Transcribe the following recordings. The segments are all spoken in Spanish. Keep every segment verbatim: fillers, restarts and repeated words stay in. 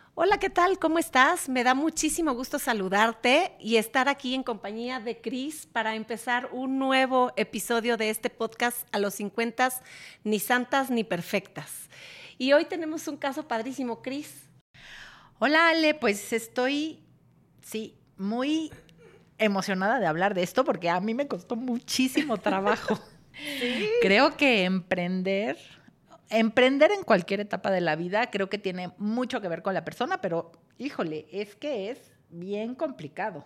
Hola, ¿qué tal? ¿Cómo estás? Me da muchísimo gusto saludarte y estar aquí en compañía de Cris para empezar un nuevo episodio de este podcast A los cincuenta, ni santas ni perfectas. Y hoy tenemos un caso padrísimo, Cris. Hola, Ale, pues estoy, sí, muy emocionada de hablar de esto porque a mí me costó muchísimo trabajo. Sí. Creo que emprender, emprender en cualquier etapa de la vida, creo que tiene mucho que ver con la persona, pero híjole, es que es bien complicado.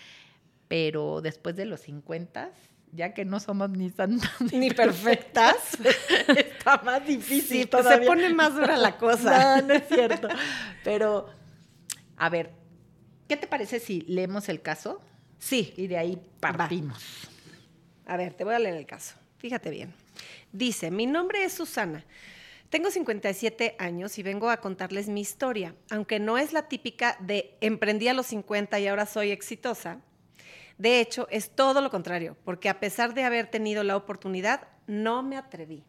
Pero después de los cincuenta, ya que no somos ni santas ni, Ni perfectas. está más difícil Sí, todavía. se pone más dura la cosa. No, no es cierto. Pero, a ver, ¿qué te parece si leemos el caso? Sí. Y de ahí partimos. Va. A ver, te voy a leer el caso. Fíjate bien. Dice, mi nombre es Susana. Tengo cincuenta y siete años y vengo a contarles mi historia. Aunque no es la típica de emprendí a los cincuenta y ahora soy exitosa. De hecho, es todo lo contrario, porque a pesar de haber tenido la oportunidad, no me atreví.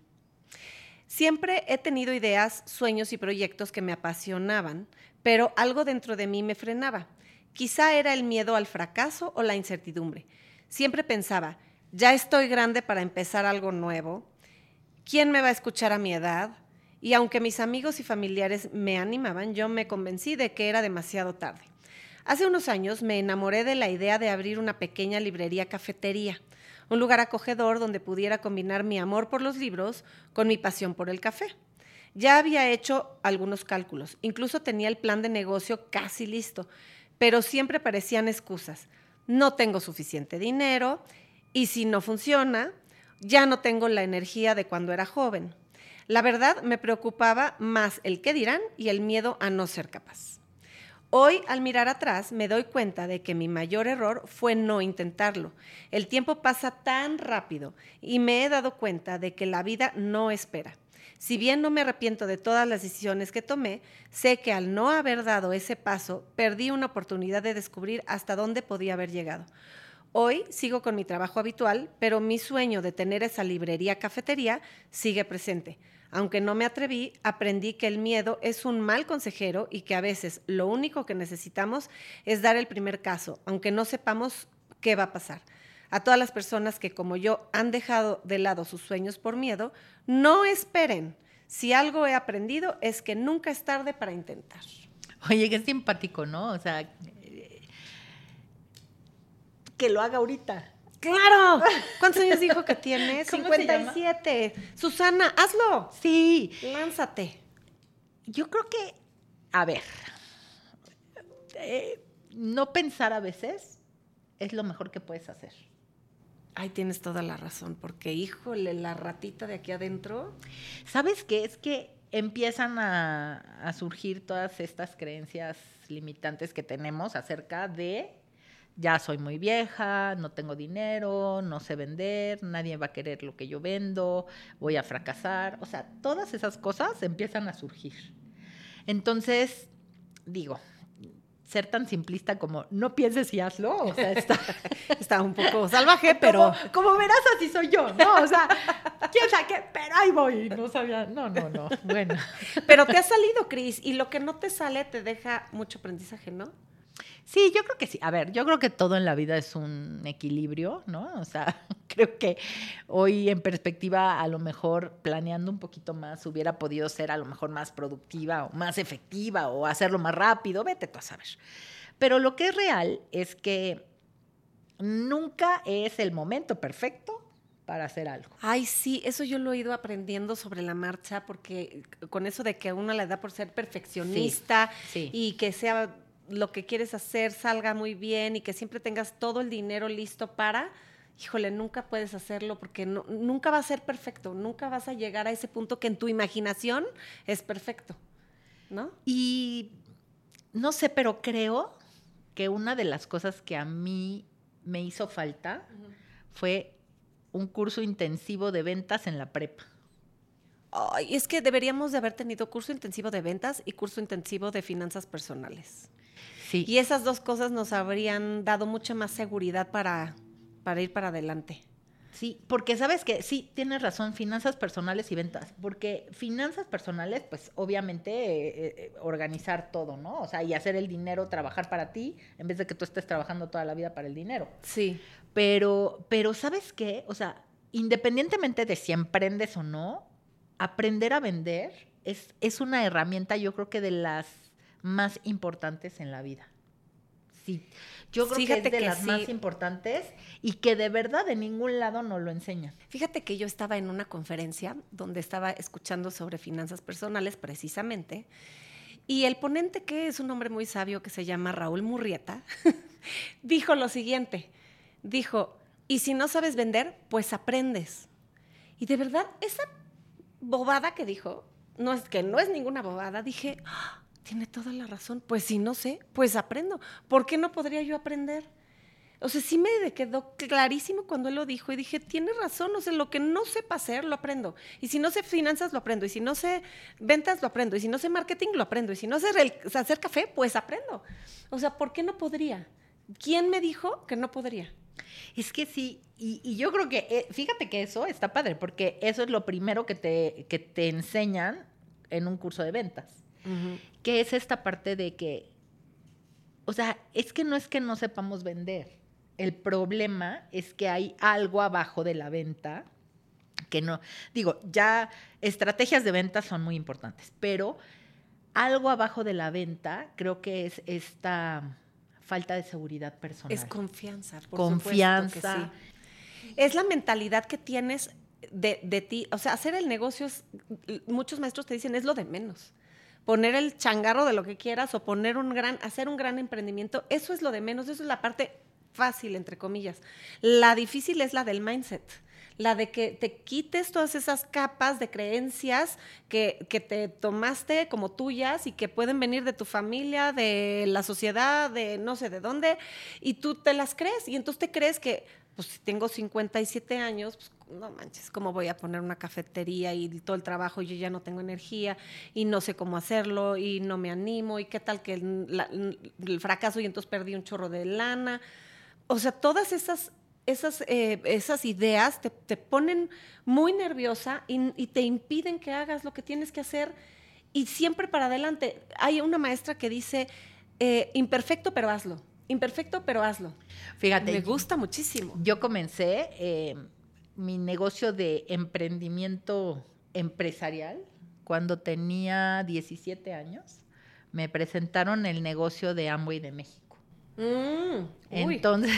Siempre he tenido ideas, sueños y proyectos que me apasionaban, pero algo dentro de mí me frenaba. Quizá era el miedo al fracaso o la incertidumbre. Siempre pensaba, ya estoy grande para empezar algo nuevo. ¿Quién me va a escuchar a mi edad? Y aunque mis amigos y familiares me animaban, yo me convencí de que era demasiado tarde. Hace unos años me enamoré de la idea de abrir una pequeña librería cafetería, un lugar acogedor donde pudiera combinar mi amor por los libros con mi pasión por el café. Ya había hecho algunos cálculos, incluso tenía el plan de negocio casi listo, pero siempre parecían excusas. No tengo suficiente dinero y si no funciona, ya no tengo la energía de cuando era joven. La verdad, me preocupaba más el qué dirán y el miedo a no ser capaz. Hoy, al mirar atrás, me doy cuenta de que mi mayor error fue no intentarlo. El tiempo pasa tan rápido y me he dado cuenta de que la vida no espera. Si bien no me arrepiento de todas las decisiones que tomé, sé que al no haber dado ese paso, perdí una oportunidad de descubrir hasta dónde podía haber llegado. Hoy sigo con mi trabajo habitual, pero mi sueño de tener esa librería cafetería sigue presente. Aunque no me atreví, aprendí que el miedo es un mal consejero y que a veces lo único que necesitamos es dar el primer paso, aunque no sepamos qué va a pasar. A todas las personas que, como yo, han dejado de lado sus sueños por miedo, no esperen. Si algo he aprendido es que nunca es tarde para intentar. Oye, qué simpático, ¿no? O sea, que lo haga ahorita. ¡Claro! ¿Cuántos años dijo que tiene? ¿Cómo cincuenta y se llama? siete. Susana, hazlo. Sí. Lánzate. Yo creo que, a ver, eh, no pensar a veces es lo mejor que puedes hacer. Ay, tienes toda la razón, porque híjole, la ratita de aquí adentro. ¿Sabes qué? Es que empiezan a, a surgir todas estas creencias limitantes que tenemos acerca de ya soy muy vieja, no tengo dinero, no sé vender, nadie va a querer lo que yo vendo, voy a fracasar. O sea, todas esas cosas empiezan a surgir. Entonces, digo, ser tan simplista como no pienses y hazlo, o sea, está, está un poco salvaje, pero... Como, como verás, así soy yo, ¿no? O sea, quién sabe qué, pero ahí voy, no sabía, no, no, no, bueno. Pero te ha salido, Cris, y lo que no te sale te deja mucho aprendizaje, ¿no? Sí, yo creo que sí. A ver, yo creo que todo en la vida es un equilibrio, ¿no? O sea, creo que hoy en perspectiva, a lo mejor planeando un poquito más, hubiera podido ser a lo mejor más productiva o más efectiva o hacerlo más rápido, vete tú a saber. Pero lo que es real es que nunca es el momento perfecto para hacer algo. Ay, sí, eso yo lo he ido aprendiendo sobre la marcha, porque con eso de que a uno le da por ser perfeccionista sí, sí. y que sea lo que quieres hacer salga muy bien y que siempre tengas todo el dinero listo para, híjole, nunca puedes hacerlo porque no, nunca va a ser perfecto, nunca vas a llegar a ese punto que en tu imaginación es perfecto, ¿no? Y no sé, pero creo que una de las cosas que a mí me hizo falta uh-huh. fue un curso intensivo de ventas en la prepa. Ay, es que deberíamos de haber tenido curso intensivo de ventas y curso intensivo de finanzas personales. Sí. Y esas dos cosas nos habrían dado mucha más seguridad para, para ir para adelante. Sí, porque sabes que sí, tienes razón, finanzas personales y ventas, porque finanzas personales, pues obviamente eh, eh, organizar todo, ¿no? O sea, y hacer el dinero trabajar para ti en vez de que tú estés trabajando toda la vida para el dinero. Sí. Pero, pero ¿sabes qué? O sea, independientemente de si emprendes o no, aprender a vender es, es una herramienta, yo creo que de las más importantes en la vida. Sí, yo creo Fíjate que es de que las sí. más importantes y que de verdad de ningún lado nos lo enseñan. Fíjate que yo estaba en una conferencia donde estaba escuchando sobre finanzas personales precisamente, y el ponente, que es un hombre muy sabio que se llama Raúl Murrieta, dijo lo siguiente, dijo, y si no sabes vender, pues aprendes. Y de verdad, esa bobada que dijo, no es que no es ninguna bobada, dije, ¡ah! Tiene toda la razón, pues si no sé, pues aprendo. ¿Por qué no podría yo aprender? O sea, sí me quedó clarísimo cuando él lo dijo y dije, tiene razón, o sea, lo que no sepa hacer, lo aprendo. Y si no sé finanzas, lo aprendo. Y si no sé ventas, lo aprendo. Y si no sé marketing, lo aprendo. Y si no sé el, o sea, hacer café, pues aprendo. O sea, ¿por qué no podría? ¿Quién me dijo que no podría? Es que sí, y, y yo creo que, eh, fíjate que eso está padre, porque eso es lo primero que te, que te enseñan en un curso de ventas. Uh-huh. Que es esta parte de que, o sea, es que no es que no sepamos vender. El problema es que hay algo abajo de la venta que no, digo, ya estrategias de venta son muy importantes, pero algo abajo de la venta creo que es esta falta de seguridad personal. Es confianza, por confianza. supuesto que sí. Es la mentalidad que tienes de, de ti, o sea, hacer el negocio, es, muchos maestros te dicen, es lo de menos. Poner el changarro de lo que quieras o poner un gran, hacer un gran emprendimiento, eso es lo de menos, eso es la parte fácil, entre comillas. La difícil es la del mindset, la de que te quites todas esas capas de creencias que, que te tomaste como tuyas y que pueden venir de tu familia, de la sociedad, de no sé de dónde, y tú te las crees, y entonces te crees que, pues si tengo cincuenta y siete años, pues no manches, ¿cómo voy a poner una cafetería y todo el trabajo y yo ya no tengo energía y no sé cómo hacerlo y no me animo y qué tal que el, la, el fracaso y entonces perdí un chorro de lana? O sea, todas esas, esas, eh, esas ideas te, te ponen muy nerviosa y, y te impiden que hagas lo que tienes que hacer y siempre para adelante. Hay una maestra que dice, eh, imperfecto pero hazlo, imperfecto pero hazlo. Fíjate. Me gusta muchísimo. Yo comencé eh, mi negocio de emprendimiento empresarial cuando tenía diecisiete años. Me presentaron el negocio de Amway de México. Mm, Entonces,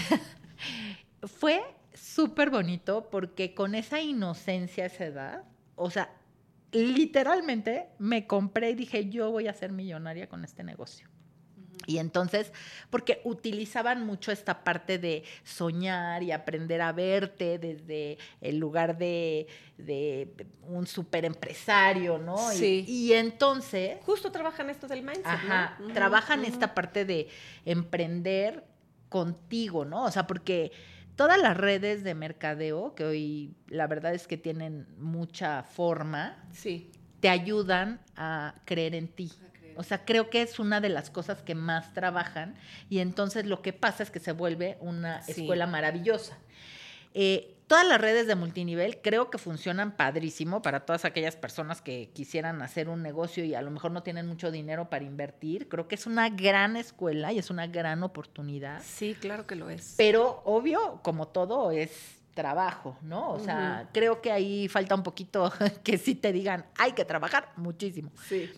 fue súper bonito porque con esa inocencia a esa edad, o sea, literalmente me compré y dije, yo voy a ser millonaria con este negocio. Y entonces, porque utilizaban mucho esta parte de soñar y aprender a verte desde el lugar de, de un súper empresario, ¿no? Sí. Y, y entonces... Justo trabajan esto del mindset, ajá, ¿no? trabajan uh-huh. esta parte de emprender contigo, ¿no? O sea, porque todas las redes de mercadeo, que hoy la verdad es que tienen mucha forma, sí. te ayudan a creer en ti. O sea, creo que es una de las cosas que más trabajan y entonces lo que pasa es que se vuelve una sí. escuela maravillosa. Eh, todas las redes de multinivel creo que funcionan padrísimo para todas aquellas personas que quisieran hacer un negocio y a lo mejor no tienen mucho dinero para invertir. Creo que es una gran escuela y es una gran oportunidad. Sí, claro que lo es. Pero obvio, como todo, es trabajo, ¿no? O sea, uh-huh. creo que ahí falta un poquito que sí te digan, hay que trabajar muchísimo. Sí.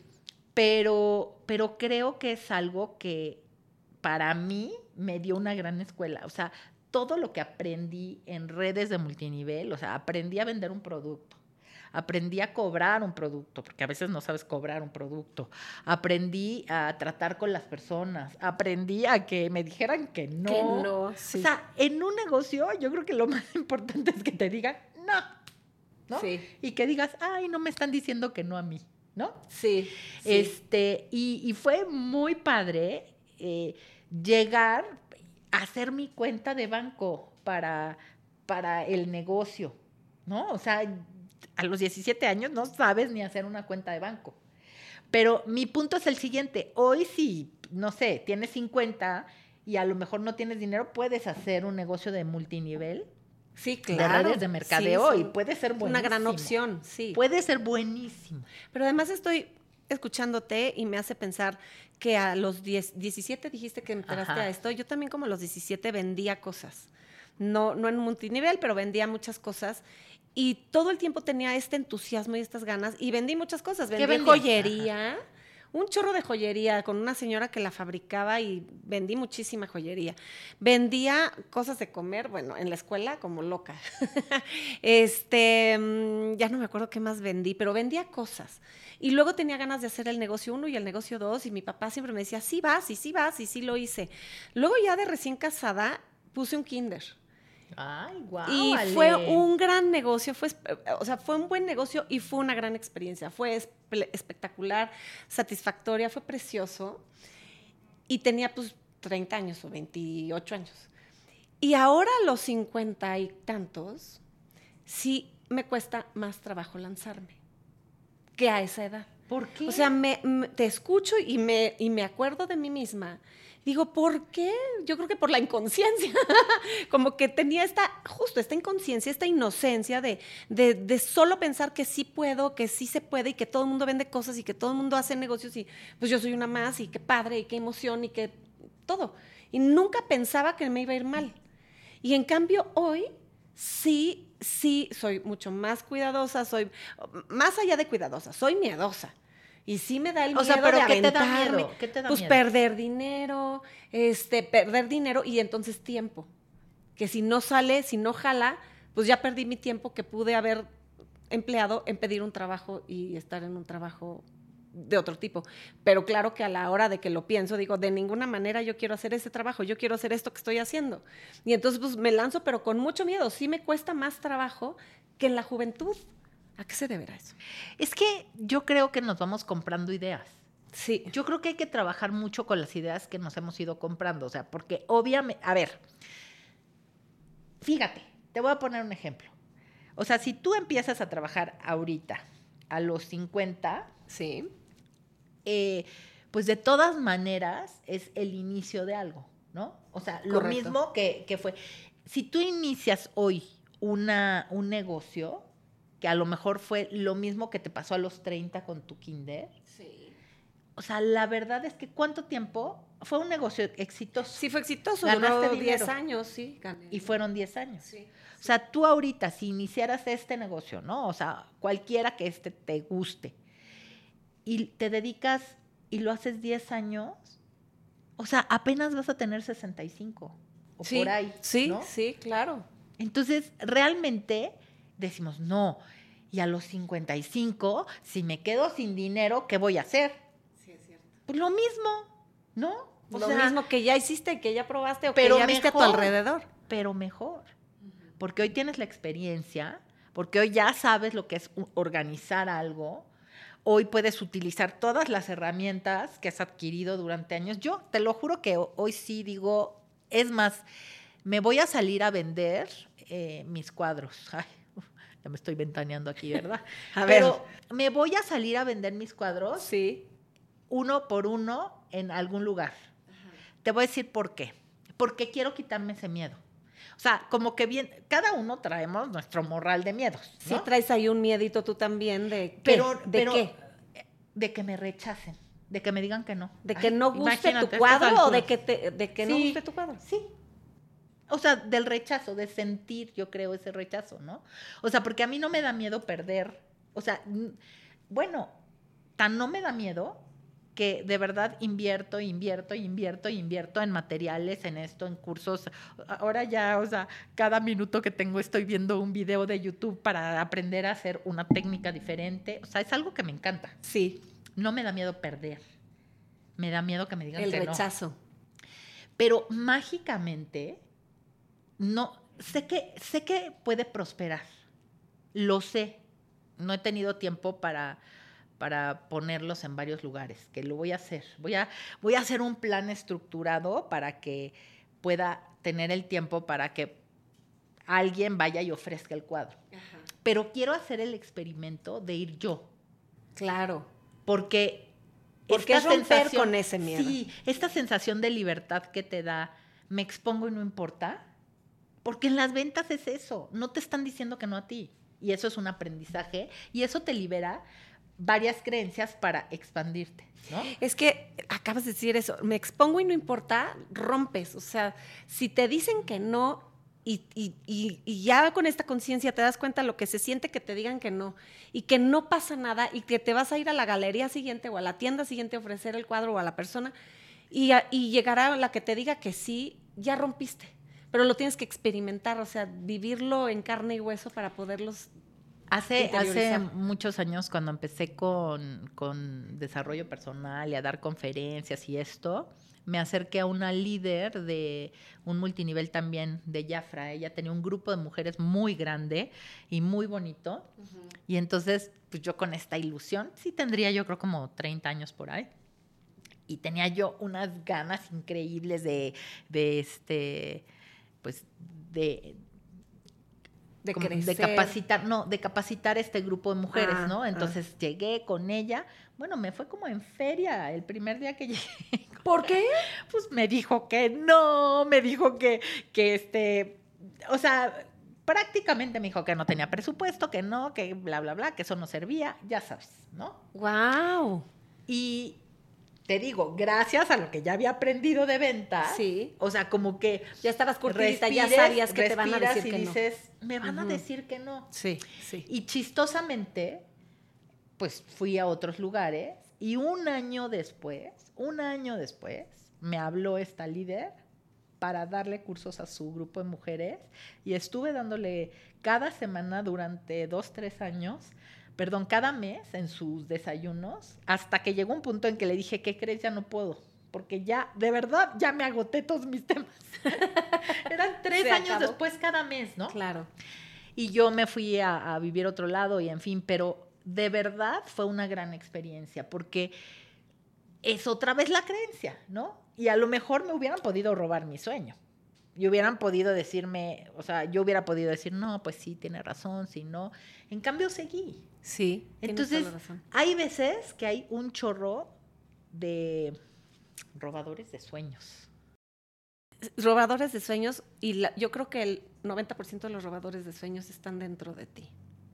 Pero, pero creo que es algo que para mí me dio una gran escuela. O sea, todo lo que aprendí en redes de multinivel, o sea, aprendí a vender un producto, aprendí a cobrar un producto, porque a veces no sabes cobrar un producto, aprendí a tratar con las personas, aprendí a que me dijeran que no. Que no, sí. O sea, en un negocio yo creo que lo más importante es que te digan no, ¿no? Sí. Y que digas, ay, no me están diciendo que no a mí. ¿No? Sí, sí. Este, y, y fue muy padre eh, llegar a hacer mi cuenta de banco para, para el negocio, ¿no? O sea, a los diecisiete años no sabes ni hacer una cuenta de banco. Pero mi punto es el siguiente. Hoy si, no sé, tienes cincuenta y a lo mejor no tienes dinero, puedes hacer un negocio de multinivel Sí, claro. De redes de mercadeo sí, y puede ser buenísimo. Una gran opción, sí. Puede ser buenísimo. Pero además estoy escuchándote y me hace pensar que a los diez, diecisiete dijiste que enteraste Ajá. a esto. Yo también como a los diecisiete vendía cosas. No, no en multinivel, pero vendía muchas cosas. Y todo el tiempo tenía este entusiasmo y estas ganas. Y vendí muchas cosas. Vendí vendías? joyería. Ajá. Un chorro de joyería con una señora que la fabricaba y vendí muchísima joyería. Vendía cosas de comer, bueno, en la escuela como loca. este, ya no me acuerdo qué más vendí, pero vendía cosas. Y luego tenía ganas de hacer el negocio uno y el negocio dos y mi papá siempre me decía, sí vas, y sí vas, y sí lo hice. Luego ya de recién casada puse un kinder. Ay, guau, y vale. fue un gran negocio, fue, o sea, fue un buen negocio y fue una gran experiencia. Fue espe- espectacular, satisfactoria, fue precioso. Y tenía pues treinta años o veintiocho años. Y ahora a los cincuenta y tantos, sí me cuesta más trabajo lanzarme que a esa edad. ¿Por qué? O sea, me, me, te escucho y me, y me acuerdo de mí misma. Digo, ¿por qué? Yo creo que por la inconsciencia. Como que tenía esta, justo esta inconsciencia, esta inocencia de, de, de solo pensar que sí puedo, que sí se puede y que todo el mundo vende cosas y que todo el mundo hace negocios y pues yo soy una más y qué padre y qué emoción y qué todo. Y nunca pensaba que me iba a ir mal. Y en cambio hoy sí, sí soy mucho más cuidadosa, soy más allá de cuidadosa, soy miedosa. Y sí me da el o miedo sea, ¿pero de qué te da aventarme. miedo? ¿Qué te da pues miedo? perder dinero, este, perder dinero y entonces tiempo. Que si no sale, si no jala, pues ya perdí mi tiempo que pude haber empleado en pedir un trabajo y estar en un trabajo de otro tipo. Pero claro que a la hora de que lo pienso, digo, de ninguna manera yo quiero hacer ese trabajo, yo quiero hacer esto que estoy haciendo. Y entonces pues me lanzo, pero con mucho miedo. Sí me cuesta más trabajo que en la juventud. ¿A qué se deberá eso? Es que yo creo que nos vamos comprando ideas. Sí. Yo creo que hay que trabajar mucho con las ideas que nos hemos ido comprando. O sea, porque obviamente, a ver, fíjate, te voy a poner un ejemplo. O sea, si tú empiezas a trabajar ahorita, a los cincuenta, sí. eh, pues de todas maneras es el inicio de algo, ¿no? O sea, lo Correcto. mismo que, que fue. Si tú inicias hoy una, un negocio, que a lo mejor fue lo mismo que te pasó a los treinta con tu kinder. Sí. O sea, la verdad es que ¿cuánto tiempo? Fue un negocio exitoso. Sí, fue exitoso. Ganaste Duró dinero. diez años, sí. Gané. Y fueron diez años. Sí. O sea, tú ahorita, si iniciaras este negocio, ¿no? O sea, cualquiera que este te guste, y te dedicas y lo haces diez años, o sea, apenas vas a tener sesenta y cinco o sí, por ahí, Sí, ¿no? sí, claro. Entonces, realmente decimos, no, y a los cincuenta y cinco, si me quedo sin dinero, ¿qué voy a hacer? Sí, es cierto. Pues lo mismo, ¿no? O lo sea, mismo que ya hiciste, que ya probaste o pero que ya mejor, viste a tu alrededor. Pero mejor, uh-huh. Porque hoy tienes la experiencia, porque hoy ya sabes lo que es organizar algo, hoy puedes utilizar todas las herramientas que has adquirido durante años. Yo te lo juro que hoy sí digo, es más, me voy a salir a vender eh, mis cuadros. Ay, ya me estoy ventaneando aquí, ¿verdad? a Pero ver. me voy a salir a vender mis cuadros sí. uno por uno en algún lugar. Ajá. Te voy a decir por qué. Porque quiero quitarme ese miedo. O sea, como que bien, cada uno traemos nuestro morral de miedos, ¿no? Sí, traes ahí un miedito tú también de qué. Pero, ¿De pero, qué? De que me rechacen, de que me digan que no. ¿De que Ay, no guste tu estas cuadro o de que, te, de que sí, no guste tu cuadro? Sí. O sea, del rechazo, de sentir, yo creo, ese rechazo, ¿no? O sea, porque a mí no me da miedo perder. O sea, bueno, tan no me da miedo que de verdad invierto, invierto, invierto, invierto en materiales, en esto, en cursos. Ahora ya, o sea, cada minuto que tengo estoy viendo un video de YouTube para aprender a hacer una técnica diferente. O sea, es algo que me encanta. Sí. No me da miedo perder. Me da miedo que me digan El que no. El rechazo. Pero mágicamente, no, sé que, sé que puede prosperar. Lo sé. No he tenido tiempo para... para ponerlos en varios lugares, que lo voy a hacer. Voy a, voy a hacer un plan estructurado para que pueda tener el tiempo para que alguien vaya y ofrezca el cuadro. Ajá. Pero quiero hacer el experimento de ir yo. Claro. Porque, Porque esta es romper sensación, con ese miedo. Sí, esta sensación de libertad que te da, me expongo y no importa. Porque en las ventas es eso, no te están diciendo que no a ti. Y eso es un aprendizaje y eso te libera varias creencias para expandirte, ¿no? Es que acabas de decir eso, me expongo y no importa, rompes. O sea, si te dicen que no y, y, y, y ya con esta conciencia te das cuenta lo que se siente que te digan que no y que no pasa nada y que te vas a ir a la galería siguiente o a la tienda siguiente a ofrecer el cuadro o a la persona y, a, y llegará la que te diga que sí, ya rompiste. Pero lo tienes que experimentar, o sea, vivirlo en carne y hueso para poderlos Hace, hace muchos años, cuando empecé con, con desarrollo personal y a dar conferencias y esto, me acerqué a una líder de un multinivel también de Jafra. Ella tenía un grupo de mujeres muy grande y muy bonito. Uh-huh. Y entonces, pues yo con esta ilusión, sí tendría yo creo como treinta años por ahí. Y tenía yo unas ganas increíbles de, de este, pues, de... De, crecer. de capacitar, no, de capacitar este grupo de mujeres, ah, ¿no? Entonces ah. llegué con ella, bueno, me fue como en feria el primer día que llegué. ¿Por qué? Pues me dijo que no, me dijo que, que este, o sea, prácticamente me dijo que no tenía presupuesto, que no, que bla, bla, bla, que eso no servía, ya sabes, ¿no? ¡Wow! Y te digo, gracias a lo que ya había aprendido de ventas, sí. O sea, como que ya estabas curtidita, ya sabías que te van a decir y que dices, no. me van uh-huh. a decir que no. Sí, sí. Y chistosamente, pues fui a otros lugares y un año después, un año después, me habló esta líder para darle cursos a su grupo de mujeres y estuve dándole cada semana durante dos, tres años, perdón, cada mes en sus desayunos, hasta que llegó un punto en que le dije, ¿qué crees? Ya no puedo, porque ya, de verdad, ya me agoté todos mis temas. Eran tres Se años acabó. Después cada mes, ¿no? Claro. Y yo me fui a, a vivir a otro lado y en fin, pero de verdad fue una gran experiencia, porque es otra vez la creencia, ¿no? Y a lo mejor me hubieran podido robar mi sueño. Y hubieran podido decirme, o sea, yo hubiera podido decir, no, pues sí, tiene razón, sí, no. En cambio, seguí. Sí, entonces, hay veces que hay un chorro de robadores de sueños. Robadores de sueños, y la, yo creo que el noventa por ciento de los robadores de sueños están dentro de ti.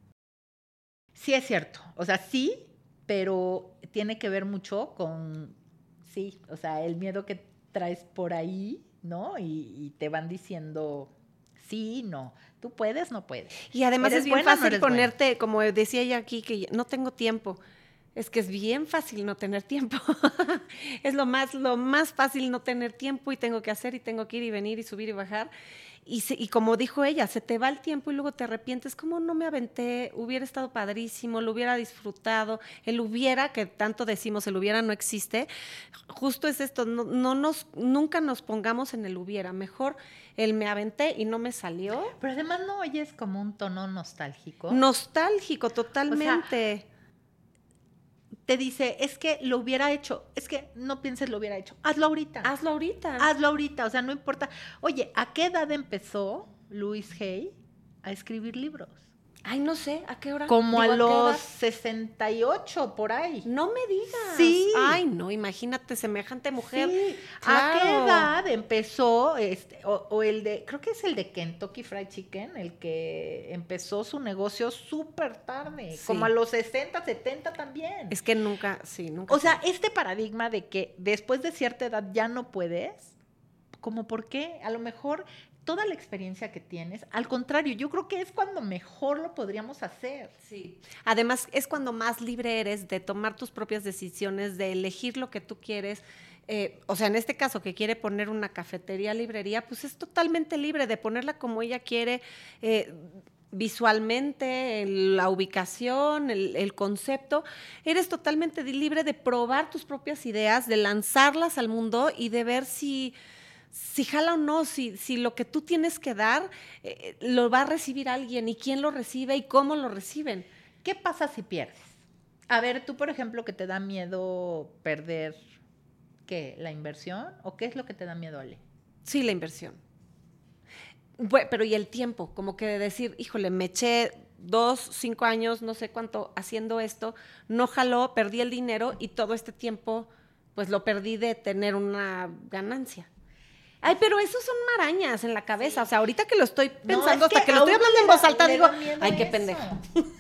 Sí, es cierto. O sea, sí, pero tiene que ver mucho con, sí, o sea, el miedo que traes por ahí, ¿no? Y, y te van diciendo, sí, no, tú puedes, no puedes. Y además es bien buena, fácil no ponerte, buena. Como decía ella aquí, que no tengo tiempo. Es que es bien fácil no tener tiempo. Es lo más, lo más fácil no tener tiempo y tengo que hacer y tengo que ir y venir y subir y bajar. Y, se, y como dijo ella, se te va el tiempo y luego te arrepientes. ¿Cómo no me aventé? Hubiera estado padrísimo, lo hubiera disfrutado. El hubiera, que tanto decimos, el hubiera no existe. Justo es esto, no, no nos, nunca nos pongamos en el hubiera. Mejor el me aventé y no me salió. Pero además no oyes como un tono nostálgico. Nostálgico, totalmente. O sea, te dice, es que lo hubiera hecho, es que no pienses lo hubiera hecho, hazlo ahorita. Hazlo ahorita. Hazlo ahorita, o sea, no importa. Oye, ¿a qué edad empezó Louise Hay a escribir libros? Ay, no sé, ¿a qué hora? Como Digo, a los sesenta y ocho, por ahí. No me digas. Sí. Ay, no, imagínate, semejante mujer. Sí. Claro. ¿A qué edad empezó, este, o, o el de, creo que es el de Kentucky Fried Chicken, el que empezó su negocio súper tarde, sí. Como a los sesenta, setenta también. Es que nunca, sí, nunca. O sea, este paradigma de que después de cierta edad ya no puedes, ¿como por qué? A lo mejor toda la experiencia que tienes, al contrario, yo creo que es cuando mejor lo podríamos hacer. Sí. Además, es cuando más libre eres de tomar tus propias decisiones, de elegir lo que tú quieres. Eh, o sea, en este caso, que quiere poner una cafetería, librería, pues es totalmente libre de ponerla como ella quiere, eh, visualmente, el, la ubicación, el, el concepto. Eres totalmente libre de probar tus propias ideas, de lanzarlas al mundo y de ver si... si jala o no, si, si lo que tú tienes que dar eh, lo va a recibir alguien y quién lo recibe y cómo lo reciben. ¿Qué pasa si pierdes? A ver, tú, por ejemplo, que te da miedo perder, ¿qué? ¿La inversión? ¿O qué es lo que te da miedo, Ale? Sí, la inversión. Bueno, pero y el tiempo, como que de decir, híjole, me eché dos, cinco años, no sé cuánto, haciendo esto, no jaló, perdí el dinero y todo este tiempo, pues lo perdí de tener una ganancia. Ay, pero eso son marañas en la cabeza. Sí. O sea, ahorita que lo estoy pensando, no, es hasta que, que lo estoy hablando en voz alta, digo, ay, qué eso. pendejo.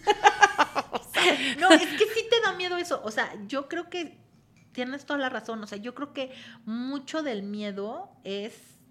O sea, no, es que sí te da miedo eso. O sea, yo creo que tienes toda la razón. O sea, yo creo que mucho del miedo es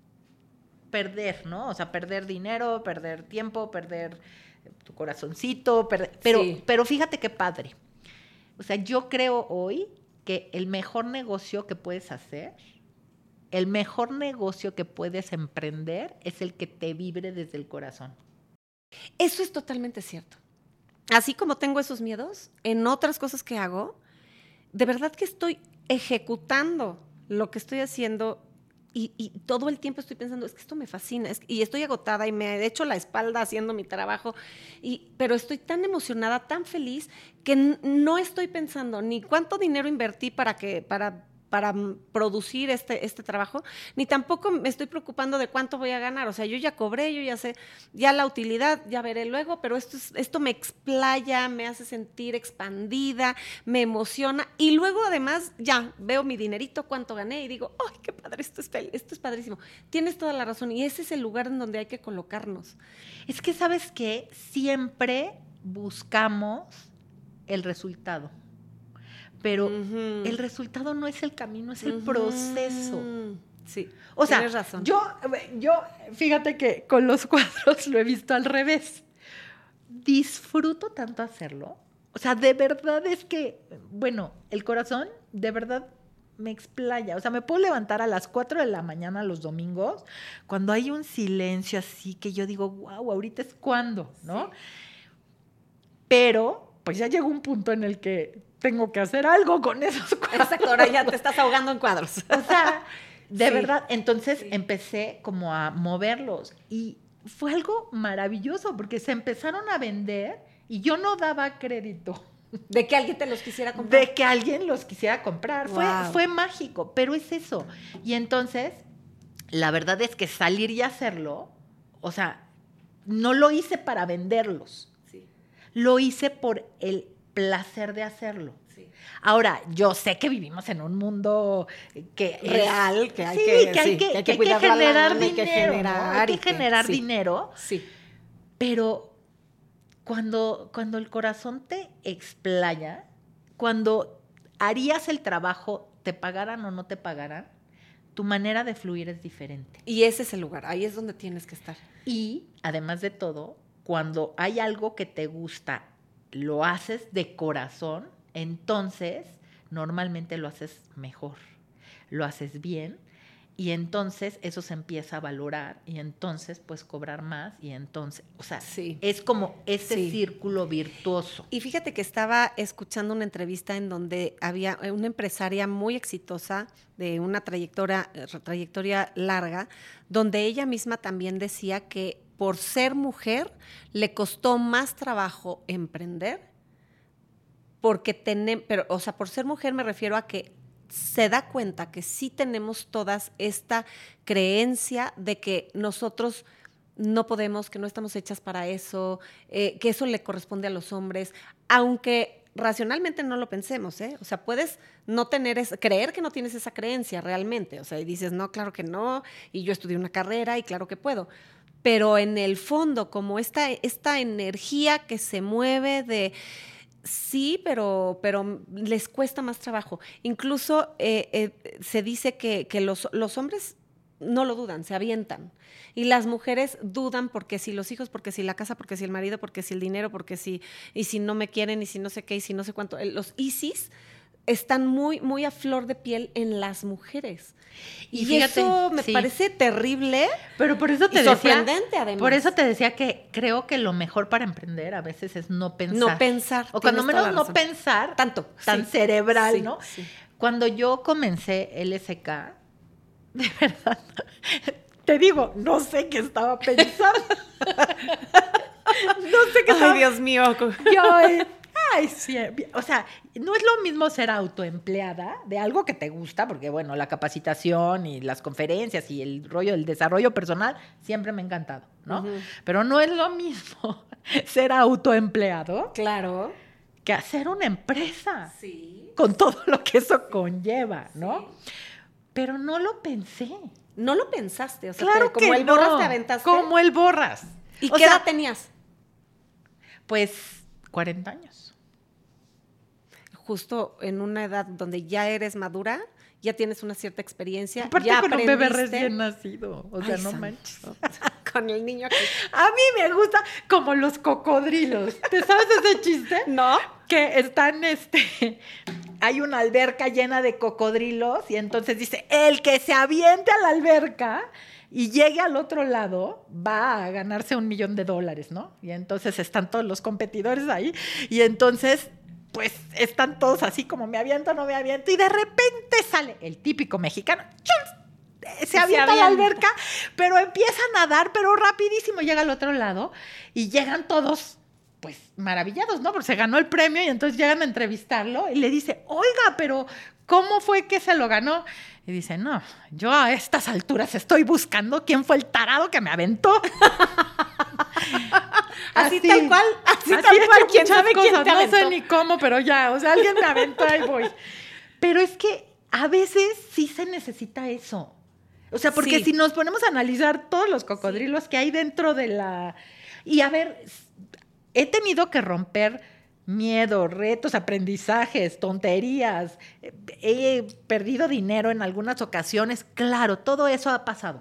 perder, ¿no? O sea, perder dinero, perder tiempo, perder tu corazoncito, perder... Pero, sí. pero fíjate qué padre. O sea, yo creo hoy que el mejor negocio que puedes hacer, el mejor negocio que puedes emprender es el que te vibre desde el corazón. Eso es totalmente cierto. Así como tengo esos miedos, en otras cosas que hago, de verdad que estoy ejecutando lo que estoy haciendo y, y todo el tiempo estoy pensando, es que esto me fascina, es, y estoy agotada y me he hecho la espalda haciendo mi trabajo, y, pero estoy tan emocionada, tan feliz, que n- no estoy pensando ni cuánto dinero invertí para que... para para producir este, este trabajo, ni tampoco me estoy preocupando de cuánto voy a ganar. O sea, yo ya cobré, yo ya sé, ya la utilidad, ya veré luego, pero esto, es, esto me explaya, me hace sentir expandida, me emociona, y luego además ya veo mi dinerito, cuánto gané, y digo, ¡ay, qué padre, esto es, esto es padrísimo! Tienes toda la razón, y ese es el lugar en donde hay que colocarnos. Es que, ¿sabes qué? Siempre buscamos el resultado. Pero uh-huh. el resultado no es el camino, es el uh-huh. proceso. Sí, o sea, tienes razón. Yo, yo, fíjate que con los cuadros lo he visto al revés. Disfruto tanto hacerlo. O sea, de verdad es que, bueno, el corazón de verdad me explaya. O sea, me puedo levantar a las cuatro de la mañana los domingos cuando hay un silencio así que yo digo, wow, ahorita es cuando, ¿no? Sí. Pero, pues ya llegó un punto en el que tengo que hacer algo con esos cuadros. Exacto, ahora ya te estás ahogando en cuadros. O sea, de sí. verdad. Entonces sí. empecé como a moverlos y fue algo maravilloso porque se empezaron a vender y yo no daba crédito. De que alguien te los quisiera comprar. De que alguien los quisiera comprar. Wow. Fue, fue mágico, pero es eso. Y entonces, la verdad es que salir y hacerlo, o sea, no lo hice para venderlos. Sí. Lo hice por el placer de hacerlo. Sí. Ahora, yo sé que vivimos en un mundo que real, es, que hay sí, que, que, hay sí, que, que, hay que, que, hay que generar lana, dinero, hay que generar, ¿no? Hay que, que generar sí. dinero. Sí. Pero cuando, cuando el corazón te explaya, cuando harías el trabajo, te pagaran o no te pagaran, tu manera de fluir es diferente. Y ese es el lugar, ahí es donde tienes que estar. Y, además de todo, cuando hay algo que te gusta, lo haces de corazón, entonces normalmente lo haces mejor, lo haces bien, y entonces eso se empieza a valorar, y entonces puedes cobrar más, y entonces, o sea, sí. es como ese sí. círculo virtuoso. Y fíjate que estaba escuchando una entrevista en donde había una empresaria muy exitosa, de una trayectoria, trayectoria larga, donde ella misma también decía que por ser mujer le costó más trabajo emprender, porque tenemos, pero, o sea, por ser mujer me refiero a que se da cuenta que sí tenemos todas esta creencia de que nosotros no podemos, que no estamos hechas para eso, eh, que eso le corresponde a los hombres, aunque racionalmente no lo pensemos, ¿eh? O sea, puedes no tener, es, creer que no tienes esa creencia realmente, o sea, y dices, no, claro que no, y yo estudié una carrera y claro que puedo. Pero en el fondo, como esta, esta energía que se mueve de... Sí, pero, pero les cuesta más trabajo. Incluso eh, eh, se dice que, que los, los hombres no lo dudan, se avientan. Y las mujeres dudan porque si los hijos, porque si la casa, porque si el marido, porque si el dinero, porque si, y si no me quieren, y si no sé qué, y si no sé cuánto. Los ISIS están muy, muy a flor de piel en las mujeres. Y, y fíjate, eso me sí. parece terrible, pero por eso te y decía, sorprendente además. Por eso te decía que creo que lo mejor para emprender a veces es no pensar. No pensar. O cuando menos no pensar tanto, tan sí. cerebral, sí, ¿no? Sí. Cuando yo comencé L S K, de verdad, te digo, no sé qué estaba pensando. No sé qué Ay, estaba... Dios mío. Yo... Eh, Ay, sí, o sea, no es lo mismo ser autoempleada de algo que te gusta, porque bueno, la capacitación y las conferencias y el rollo del desarrollo personal siempre me ha encantado, ¿no? Uh-huh. Pero no es lo mismo ser autoempleado, claro, que hacer una empresa, sí, con todo lo que eso conlleva, ¿no? Sí. Pero no lo pensé. No lo pensaste, o sea, Claro te, como que el borras no. te aventaste. Como el borras. ¿Y o qué sea, edad tenías? Pues cuarenta años. Justo en una edad donde ya eres madura, ya tienes una cierta experiencia, Aparte ya con aprendiste. un bebé recién nacido. O sea, Ay, no santo. manches. Con el niño aquí. A mí me gusta como los cocodrilos. ¿Te sabes ese chiste? ¿No? Que están, este, hay una alberca llena de cocodrilos y entonces dice, el que se aviente a la alberca y llegue al otro lado va a ganarse un millón de dólares, ¿no? Y entonces están todos los competidores ahí y entonces, pues, están todos así como me aviento, no me aviento y de repente sale el típico mexicano, ¡chum! Se avienta, se avienta a la alberca, pero empieza a nadar, pero rapidísimo llega al otro lado y llegan todos, pues, maravillados, ¿no? Porque se ganó el premio y entonces llegan a entrevistarlo y le dice, oiga, pero ¿cómo fue que se lo ganó? Y dice, no, yo a estas alturas estoy buscando quién fue el tarado que me aventó. Así, así tal cual, así, así tal cual, quién sabe cosas, quién te aventó. No sé ni cómo, pero ya, o sea, alguien me aventó, ahí voy. Pero es que a veces sí se necesita eso. O sea, porque sí. Si nos ponemos a analizar todos los cocodrilos sí. que hay dentro de la... Y a ver, he tenido que romper miedo, retos, aprendizajes, tonterías. He perdido dinero en algunas ocasiones. Claro, todo eso ha pasado.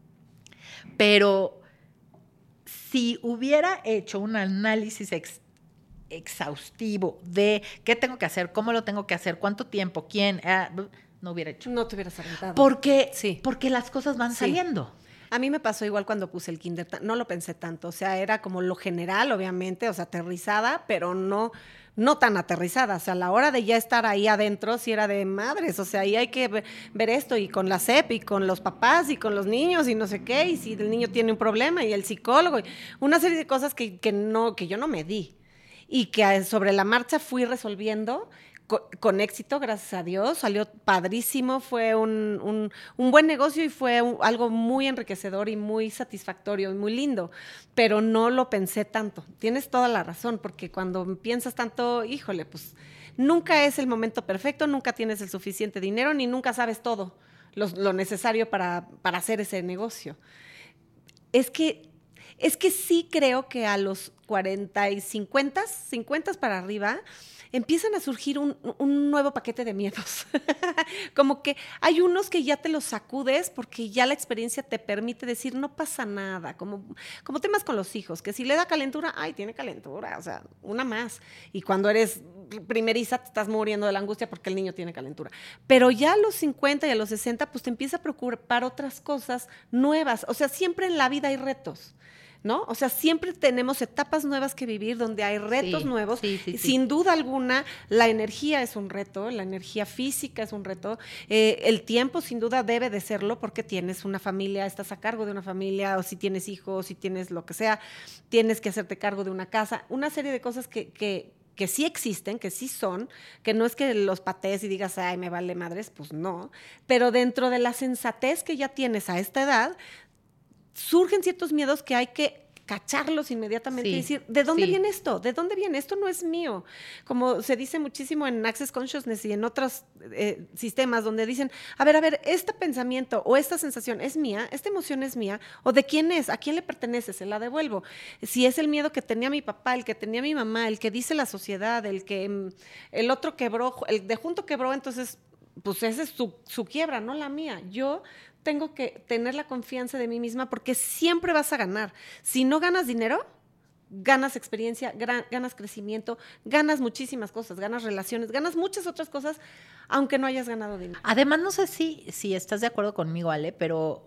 Pero si hubiera hecho un análisis ex, exhaustivo de qué tengo que hacer, cómo lo tengo que hacer, cuánto tiempo, quién... Eh, no hubiera hecho. No te hubieras aventado. Porque, sí. porque las cosas van sí. saliendo. A mí me pasó igual cuando puse el kinder, no lo pensé tanto, o sea, era como lo general, obviamente, o sea, aterrizada, pero no, no tan aterrizada, o sea, a la hora de ya estar ahí adentro, sí era de madres, o sea, ahí hay que ver, ver esto, y con la S E P, y con los papás, y con los niños, y no sé qué, y si el niño tiene un problema, y el psicólogo, y una serie de cosas que, que, no, que yo no me di, y que sobre la marcha fui resolviendo, Con, con éxito, gracias a Dios, salió padrísimo, fue un, un, un buen negocio y fue un, algo muy enriquecedor y muy satisfactorio y muy lindo, pero no lo pensé tanto. Tienes toda la razón, porque cuando piensas tanto, híjole, pues nunca es el momento perfecto, nunca tienes el suficiente dinero, ni nunca sabes todo lo, lo necesario para, para hacer ese negocio. Es que, es que sí creo que a los cuarenta y cincuenta, cincuenta para arriba, empiezan a surgir un, un nuevo paquete de miedos. Como que hay unos que ya te los sacudes porque ya la experiencia te permite decir, no pasa nada. Como, como temas con los hijos, que si le da calentura, ay, tiene calentura, o sea, una más. Y cuando eres primeriza te estás muriendo de la angustia porque el niño tiene calentura. Pero ya a los cincuenta y a los sesenta, pues te empieza a preocupar otras cosas nuevas. O sea, siempre en la vida hay retos, ¿no? O sea, siempre tenemos etapas nuevas que vivir donde hay retos sí, nuevos. Sí, sí, Sin sí. duda alguna, la energía es un reto, la energía física es un reto. Eh, el tiempo, sin duda, debe de serlo porque tienes una familia, estás a cargo de una familia, o si tienes hijos, si tienes lo que sea, tienes que hacerte cargo de una casa. Una serie de cosas que... que que sí existen, que sí son, que no es que los patees y digas, ay, me vale madres, pues no. Pero dentro de la sensatez que ya tienes a esta edad, surgen ciertos miedos que hay que cacharlos inmediatamente sí, y decir, ¿de dónde sí. viene esto? ¿De dónde viene? Esto no es mío. Como se dice muchísimo en Access Consciousness y en otros eh, sistemas donde dicen, a ver, a ver, este pensamiento o esta sensación es mía, esta emoción es mía, o ¿de quién es? ¿A quién le pertenece? Se la devuelvo. Si es el miedo que tenía mi papá, el que tenía mi mamá, el que dice la sociedad, el que el otro quebró, el de junto quebró, entonces, pues esa es su, su quiebra, no la mía. Yo tengo que tener la confianza de mí misma porque siempre vas a ganar. Si no ganas dinero, ganas experiencia, gran, ganas crecimiento, ganas muchísimas cosas, ganas relaciones, ganas muchas otras cosas, aunque no hayas ganado dinero. Además, no sé si, si estás de acuerdo conmigo, Ale, pero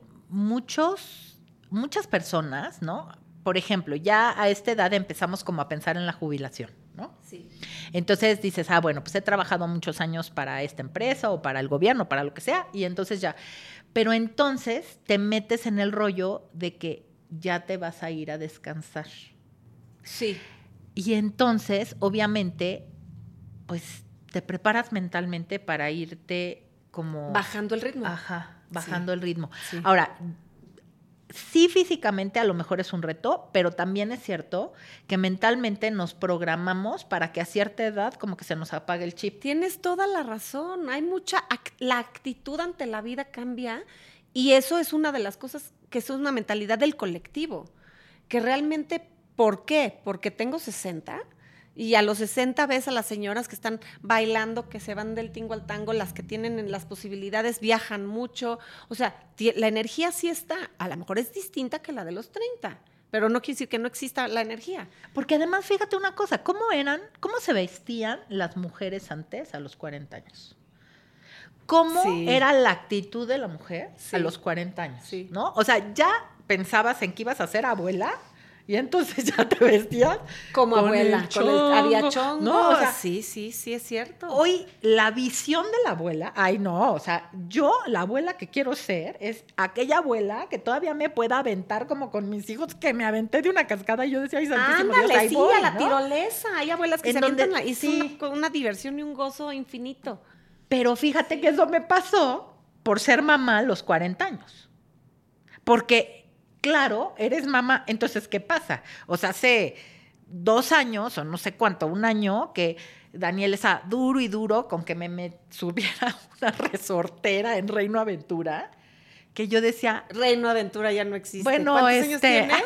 muchos, muchas personas, ¿no? Por ejemplo, ya a esta edad empezamos como a pensar en la jubilación, ¿no? Sí. Entonces dices, ah, bueno, pues he trabajado muchos años para esta empresa o para el gobierno, para lo que sea, y entonces ya... Pero entonces te metes en el rollo de que ya te vas a ir a descansar. Sí. Y entonces, obviamente, pues te preparas mentalmente para irte como... Bajando el ritmo. Ajá, bajando sí. el ritmo. Sí. Ahora, sí, físicamente a lo mejor es un reto, pero también es cierto que mentalmente nos programamos para que a cierta edad como que se nos apague el chip. Tienes toda la razón. Hay mucha, ac- la actitud ante la vida cambia y eso es una de las cosas que es una mentalidad del colectivo. Que realmente, ¿por qué? Porque tengo sesenta y a los sesenta ves a las señoras que están bailando, que se van del tingo al tango, las que tienen las posibilidades, viajan mucho. O sea, ti- la energía sí está. A lo mejor es distinta que la de los treinta, pero no quiere decir que no exista la energía. Porque además, fíjate una cosa, ¿cómo eran, cómo se vestían las mujeres antes a los cuarenta años? ¿Cómo Sí. era la actitud de la mujer Sí. a los cuarenta años? Sí. ¿No? O sea, ya pensabas en que ibas a ser abuela y entonces ya te vestías Como con abuela, el con el- había chongo. chongo. No, o sea, sí, sí, sí, es cierto. hoy la visión de la abuela, ay no, o sea, yo la abuela que quiero ser es aquella abuela que todavía me pueda aventar como con mis hijos, que me aventé de una cascada y yo decía, ay, santísimo Dios, Ándale, ahí sí, voy, a la ¿no? tirolesa. Hay abuelas que En se donde- avientan la, y es sí. una, una diversión y un gozo infinito. Pero fíjate que eso me pasó por ser mamá a los cuarenta años. Porque, claro, eres mamá, entonces, ¿qué pasa? O sea, hace dos años, o no sé cuánto, un año, que Daniel está duro y duro con que me, me subiera una resortera en Reino Aventura, que yo decía, Reino Aventura ya no existe. bueno, ¿Cuántos este, años tienes?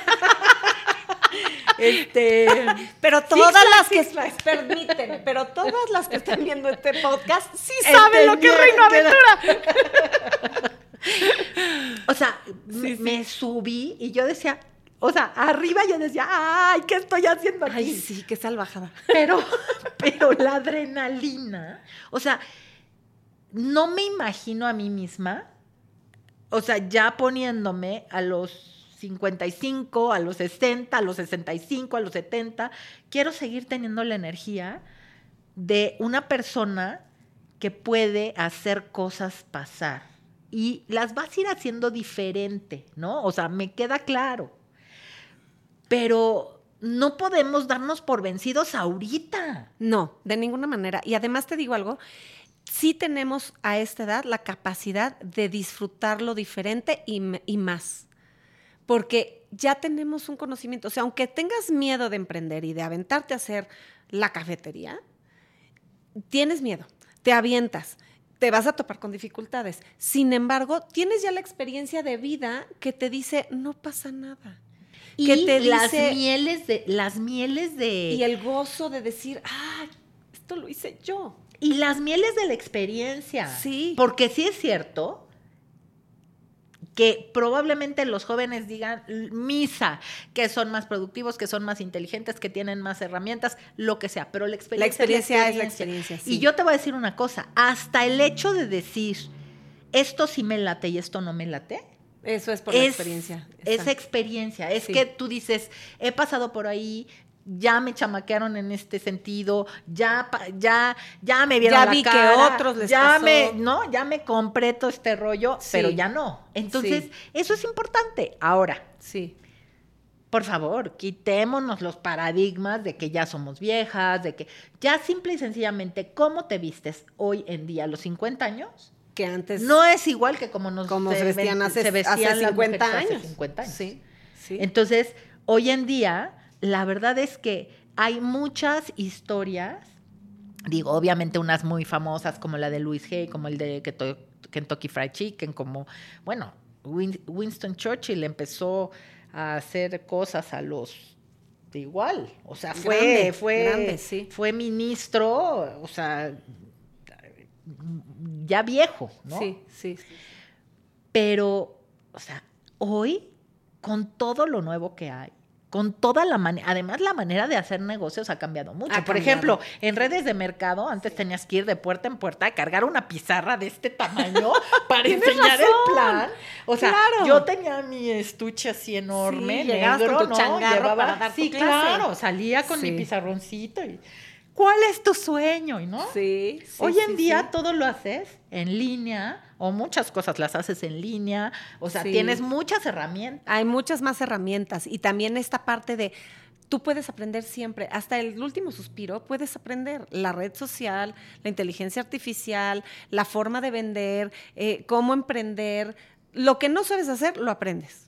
este, Pero todas Six las Flags, que, Six Flags. permíteme, pero todas las que están viendo este podcast sí saben lo que es Entendieron Reino que era- Aventura. O sea, me, sí. me subí y yo decía, o sea, arriba yo decía, ay, ¿qué estoy haciendo aquí? Ay, sí, qué salvajada. Pero, pero la adrenalina, o sea, no me imagino a mí misma, o sea, ya poniéndome a los cincuenta y cinco, a los sesenta, a los sesenta y cinco, a los setenta, quiero seguir teniendo la energía de una persona que puede hacer cosas pasar y las vas a ir haciendo diferente, ¿no? O sea, me queda claro. Pero no podemos darnos por vencidos ahorita. No, de ninguna manera. Y además te digo algo, sí tenemos a esta edad la capacidad de disfrutarlo diferente y, m- y más. Porque ya tenemos un conocimiento. O sea, aunque tengas miedo de emprender y de aventarte a hacer la cafetería, tienes miedo, te avientas, te vas a topar con dificultades. Sin embargo, tienes ya la experiencia de vida que te dice, no pasa nada. Y Que te las dice- mieles de las mieles de Y el gozo de decir, ah, esto lo hice yo. y las mieles de la experiencia. Sí. Porque sí es cierto que probablemente los jóvenes digan misa, que son más productivos, que son más inteligentes, que tienen más herramientas, lo que sea, pero la experiencia, La experiencia es la experiencia, sí. Y yo te voy a decir una cosa, hasta el hecho de decir, esto sí me late y esto no me late, Eso es por la experiencia. esa Está. experiencia, es Sí. que tú dices, he pasado por ahí, ya me chamaquearon en este sentido, ya, pa- ya, ya me vieron Ya la vi que cara, otros les ya pasó. me, no, ya me compré todo este rollo, Sí. pero ya no. Entonces, Sí. eso es importante. Ahora, Sí. por favor, quitémonos los paradigmas de que ya somos viejas, de que ya simple y sencillamente cómo te vistes hoy en día a los cincuenta años. Que antes, No es igual que como nos como se vestían ven- hace, se vestían hace las cincuenta mujeres años. hace cincuenta años. Sí, sí. Entonces, hoy en día, la verdad es que hay muchas historias, digo, obviamente unas muy famosas como la de Louis Hay, como el de Keto- Kentucky Fried Chicken, como, bueno, Win- Winston Churchill empezó a hacer cosas a los de igual, o sea, fue, Grande, fue, grande, sí. fue ministro, o sea, ya viejo, ¿no? Sí, sí. Pero, o sea, hoy, con todo lo nuevo que hay, con toda la manera, además la manera de hacer negocios ha cambiado mucho. Ha Por cambiado. ejemplo, en redes de mercado, antes tenías que ir de puerta en puerta a cargar una pizarra de este tamaño para Tienes enseñar razón. el plan. O sea, Claro. yo tenía mi estuche así enorme, Sí, llegabas negro, con tu ¿no? changarro Llevaba- para dar tu sí, clase. claro, salía con Sí. mi pizarroncito y ¿cuál es tu sueño? ¿Y no? Sí, sí, Hoy en sí, día sí. todo lo haces en línea o muchas cosas las haces en línea, o sea, Sí. tienes muchas herramientas. Hay muchas más herramientas y también esta parte de tú puedes aprender siempre, hasta el último suspiro puedes aprender la red social, la inteligencia artificial, la forma de vender, eh, cómo emprender. Lo que no sabes hacer, lo aprendes.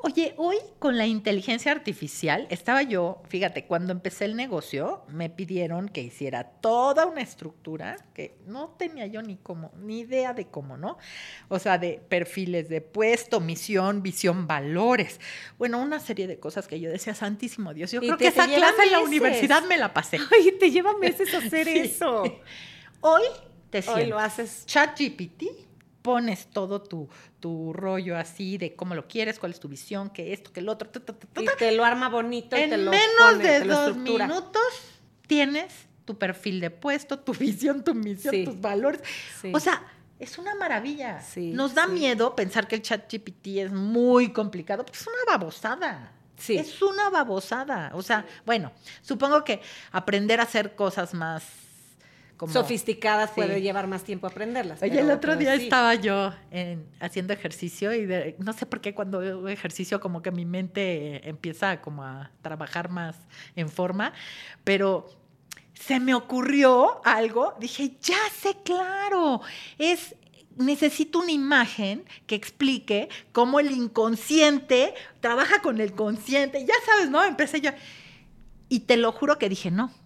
Oye, hoy con la inteligencia artificial, estaba yo, fíjate, cuando empecé el negocio, me pidieron que hiciera toda una estructura que no tenía yo ni cómo, ni idea de cómo, ¿no? O sea, de perfiles de puesto, misión, visión, valores. Bueno, una serie de cosas que yo decía, santísimo Dios, yo Y creo te- que te esa lleva clase en la meses. universidad me la pasé. Ay, te lleva meses hacer Sí. eso. Hoy te Hoy sientas. lo haces. ChatGPT, pones todo tu, tu rollo así de cómo lo quieres, cuál es tu visión, que esto, que el otro. Ta, ta, ta, ta, Y ta. te lo arma bonito y En te lo menos pone, de te lo dos estructura. minutos tienes tu perfil de puesto, tu visión, tu misión, Sí. tus valores. Sí. O sea, es una maravilla. Sí, Nos da sí. miedo pensar que el ChatGPT es muy complicado, porque es una babosada. Sí. Es una babosada. O sea, bueno, supongo que aprender a hacer cosas más como Sofisticadas Sí. puede llevar más tiempo aprenderlas. Oye, pero- el otro pero día sí. estaba yo en- haciendo ejercicio y de- no sé por qué cuando hago ejercicio como que mi mente eh, empieza como a trabajar más en forma, pero se me ocurrió algo, dije, ya sé, claro, es... Necesito una imagen que explique cómo el inconsciente trabaja con el consciente. Ya sabes, ¿no? Empecé yo. Y te lo juro que dije, no.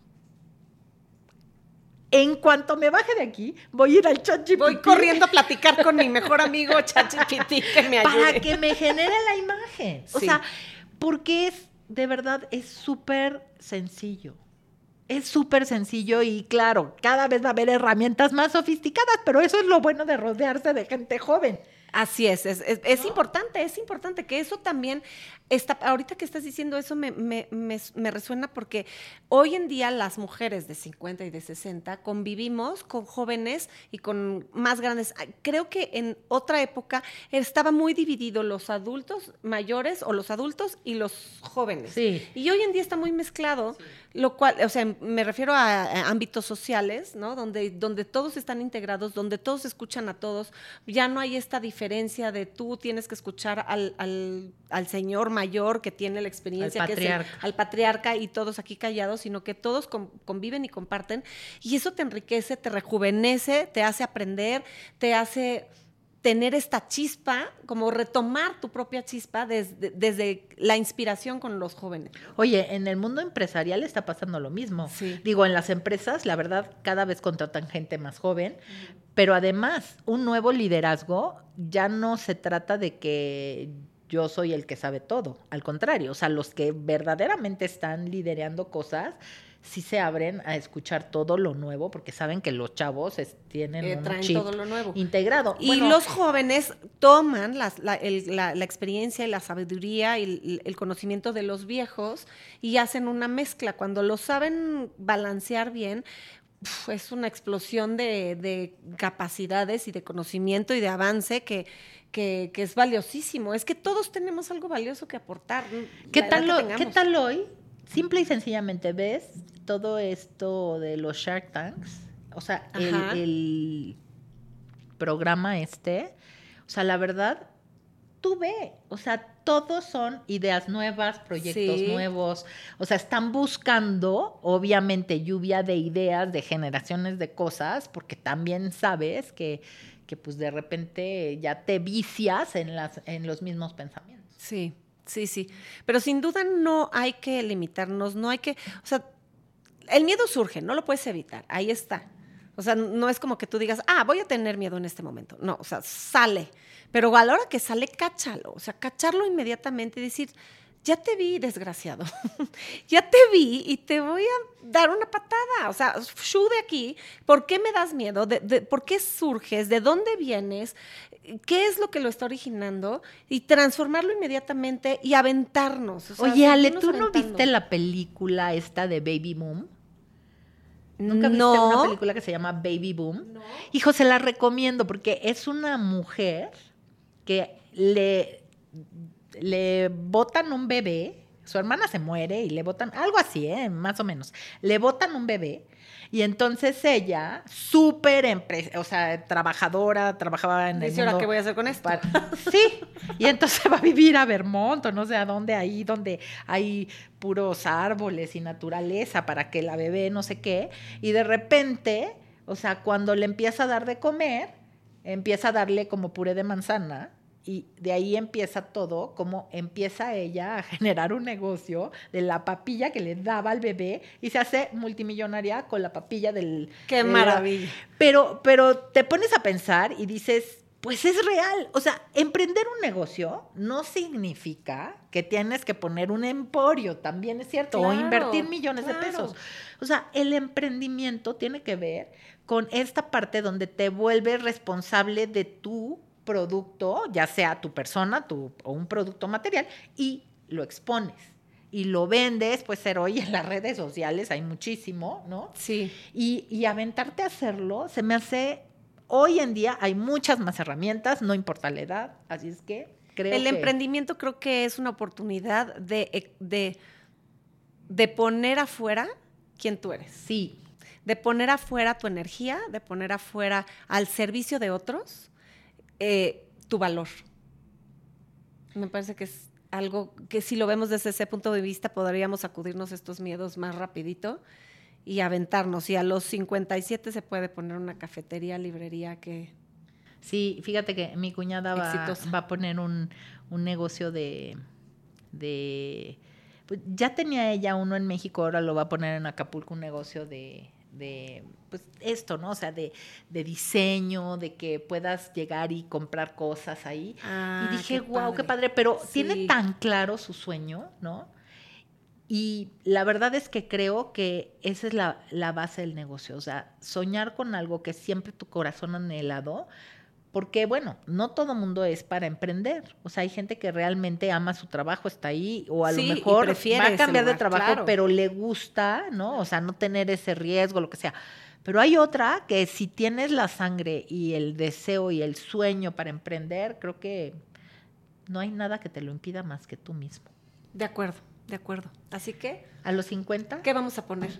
En cuanto me baje de aquí, voy a ir al ChatGPT. Voy corriendo a platicar con mi mejor amigo ChatGPT que me ayude. Para que me genere la imagen. O Sí. sea, porque es, de verdad, es súper sencillo. Es súper sencillo y claro, cada vez va a haber herramientas más sofisticadas, pero eso es lo bueno de rodearse de gente joven. Así es, es, es, es importante, es importante que eso también está, ahorita que estás diciendo eso me, me, me, me resuena porque hoy en día las mujeres de cincuenta y de sesenta convivimos con jóvenes y con más grandes. Creo que en otra época estaba muy dividido los adultos mayores o los adultos y los jóvenes. Sí. Y hoy en día está muy mezclado, sí. Lo cual, o sea, me refiero a, a ámbitos sociales, ¿no? Donde, donde todos están integrados, donde todos escuchan a todos, ya no hay esta diferencia de tú tienes que escuchar al, al, al señor mayor que tiene la experiencia, al que patriarca. es el, al patriarca y todos aquí callados, sino que todos con, conviven y comparten, y eso te enriquece, te rejuvenece, te hace aprender, te hace tener esta chispa, como retomar tu propia chispa desde, desde la inspiración con los jóvenes. Oye, en el mundo empresarial está pasando lo mismo. Sí. Digo, en las empresas, la verdad, cada vez contratan gente más joven, uh-huh. Pero además, un nuevo liderazgo ya no se trata de que yo soy el que sabe todo. Al contrario, o sea, los que verdaderamente están liderando cosas sí se abren a escuchar todo lo nuevo porque saben que los chavos es, tienen eh, un traen chip todo lo nuevo integrado. Y bueno, los jóvenes toman las, la, el, la, la experiencia y la sabiduría y el, el conocimiento de los viejos y hacen una mezcla. Cuando lo saben balancear bien, uf, es una explosión de, de capacidades y de conocimiento y de avance que... Que, que es valiosísimo. Es que todos tenemos algo valioso que aportar. ¿Qué tal, lo, ¿qué tal hoy? Simple y sencillamente ves todo esto de los Shark Tanks, o sea, el, el programa este, o sea, la verdad, tú ve, o sea, todos son ideas nuevas, proyectos sí. nuevos, o sea, están buscando, obviamente, lluvia de ideas, de generaciones de cosas, porque también sabes que, que pues de repente ya te vicias en, las, en los mismos pensamientos. Sí. Sí, sí, pero sin duda no hay que limitarnos, no hay que, o sea, el miedo surge, no lo puedes evitar, ahí está. O sea, no es como que tú digas, ah, voy a tener miedo en este momento. No, o sea, sale, pero a la hora que sale, cáchalo, o sea, cacharlo inmediatamente y decir, ya te vi, desgraciado, ya te vi y te voy a dar una patada, o sea, shu de aquí, ¿por qué me das miedo? De, de, ¿Por qué surges? ¿De dónde vienes? ¿Qué es lo que lo está originando? Y transformarlo inmediatamente y aventarnos. O sea, Oye, Ale, ¿tú aventando. no viste la película esta de Baby Boom? ¿Nunca viste no. una película que se llama Baby Boom? No. Hijo, se la recomiendo porque es una mujer que le... le botan un bebé, su hermana se muere y le botan, algo así, ¿eh? Más o menos, le botan un bebé y entonces ella, súper empresa, o sea, trabajadora, trabajaba en Dice, el mundo. ¿ahora qué voy a hacer con esto? Para, sí, y entonces va a vivir a Vermont o no sé a dónde, ahí donde hay puros árboles y naturaleza para que la bebé no sé qué, y de repente, o sea, cuando le empieza a dar de comer, empieza a darle como puré de manzana. y de ahí empieza todo, como empieza ella a generar un negocio de la papilla que le daba al bebé y se hace multimillonaria con la papilla del... ¡Qué de maravilla! La, pero, pero te pones a pensar y dices, pues es real. O sea, emprender un negocio no significa que tienes que poner un emporio, también es cierto, Claro, o invertir millones claro. de pesos. O sea, el emprendimiento tiene que ver con esta parte donde te vuelves responsable de tu producto, ya sea tu persona tu, o un producto material, y lo expones. Y lo vendes, puede ser hoy en las redes sociales, hay muchísimo, ¿no? Sí. Y, y aventarte a hacerlo, se me hace, hoy en día hay muchas más herramientas, no importa la edad, así es que creo El que... emprendimiento creo que es una oportunidad de, de, de poner afuera quién tú eres. Sí. De poner afuera tu energía, de poner afuera al servicio de otros eh, tu valor. Me parece que es algo que si lo vemos desde ese punto de vista podríamos sacudirnos estos miedos más rapidito y aventarnos. Y a los cincuenta y siete se puede poner una cafetería, librería que... Sí, fíjate que mi cuñada va, va a poner un, un negocio de... de pues ya tenía ella uno en México, ahora lo va a poner en Acapulco, un negocio de... de pues esto, ¿no? O sea, de, de diseño, de que puedas llegar y comprar cosas ahí. Ah, y dije, qué wow, padre. qué padre, pero Sí. tiene tan claro su sueño, ¿no? Y la verdad es que creo que esa es la, la base del negocio, o sea, soñar con algo que siempre tu corazón ha anhelado, porque, bueno, no todo mundo es para emprender. O sea, hay gente que realmente ama su trabajo, está ahí, o a Sí, lo y mejor prefiere va a ese cambiar de lugar, trabajo, claro. pero le gusta, ¿no? O sea, no tener ese riesgo, lo que sea. Pero hay otra que si tienes la sangre y el deseo y el sueño para emprender, creo que no hay nada que te lo impida más que tú mismo. De acuerdo, de acuerdo. Así que, ¿A los cincuenta? ¿qué vamos a poner?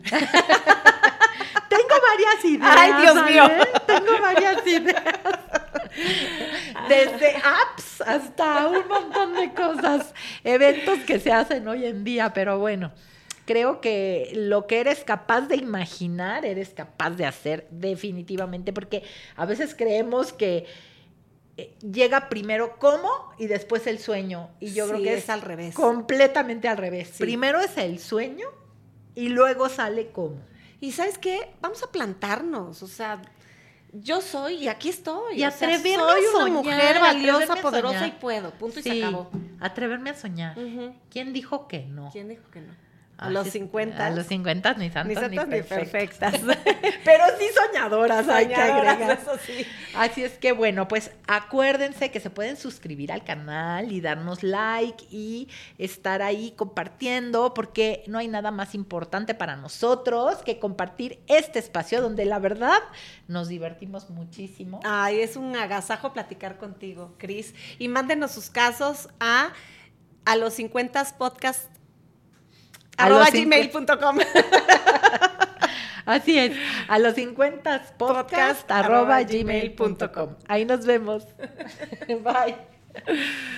Tengo varias ideas. Ay, Dios ¿vale? mío. Tengo varias ideas. Desde apps hasta un montón de cosas, eventos que se hacen hoy en día, pero bueno, creo que lo que eres capaz de imaginar, eres capaz de hacer definitivamente, porque a veces creemos que eh, llega primero cómo y después el sueño, y yo Sí, creo que es es al revés. completamente al revés. Sí. Primero es el sueño y luego sale cómo. Y ¿sabes qué? Vamos a plantarnos, o sea, yo soy y aquí estoy. Y o sea, atreverme soy a una soñar, mujer valiosa, atreverme a poderosa soñar. y puedo. Punto y Sí, se acabó. atreverme a soñar. Ujú. ¿Quién dijo que no? ¿Quién dijo que no? A Así los es, cincuenta. A los cincuenta ni santas Ni ni, santas ni perfectas. perfectas. Pero sí soñadoras, hay que Soñadoras, agregar. eso sí. Así es que bueno, pues acuérdense que se pueden suscribir al canal y darnos like y estar ahí compartiendo, porque no hay nada más importante para nosotros que compartir este espacio donde la verdad nos divertimos muchísimo. Ay, es un agasajo platicar contigo, Cris. Y mándenos sus casos a a los cincuenta podcast A arroba los gmail punto com. Así es, a los cincuenta podcast, Podcast arroba arroba gmail punto com. Ahí nos vemos. Bye.